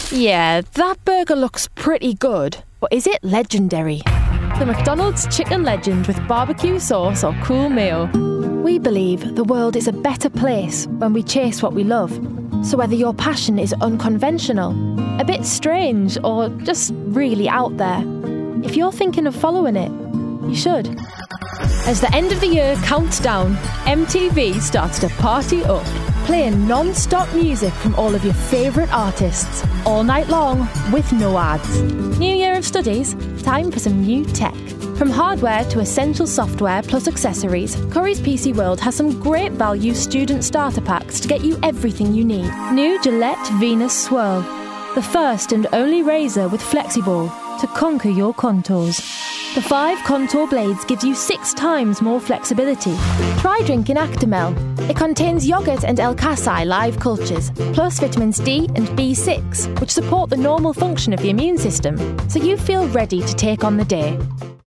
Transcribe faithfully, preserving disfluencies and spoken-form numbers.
Yeah, that burger looks pretty good, but is it legendary? The McDonald's Chicken Legend with barbecue sauce or cool meal. We believe the world is a better place when we chase what we love. So whether your passion is unconventional, a bit strange, or just really out there, if you're thinking of following it, you should. As the end of the year counts down, M T V starts to party up, playing non-stop music from all of your favourite artists, all night long, with no ads. New year of studies, time for some new tech. From hardware to essential software plus accessories, Curry's P C World has some great value student starter packs to get you everything you need. New Gillette Venus Swirl, the first and only razor with FlexiBall to conquer your contours. The five contour blades gives you six times more flexibility. Try drinking Actimel. It contains yogurt and L-Casei live cultures, plus vitamins D and B six, which support the normal function of the immune system, so you feel ready to take on the day.